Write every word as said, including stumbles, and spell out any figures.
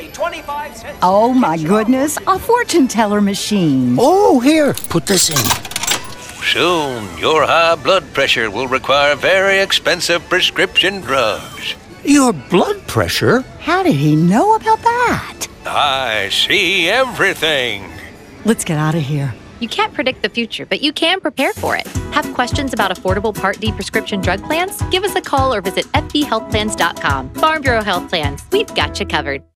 only twenty-five cents. Oh, my goodness. A fortune teller machine. Oh, here, put this in. Soon, your high blood pressure will require very expensive prescription drugs. Your blood pressure? How did he know about that? I see everything. Let's get out of here. You can't predict the future, but you can prepare for it. Have questions about affordable Part D prescription drug plans? Give us a call or visit f b health plans dot com. Farm Bureau Health Plans. We've got you covered.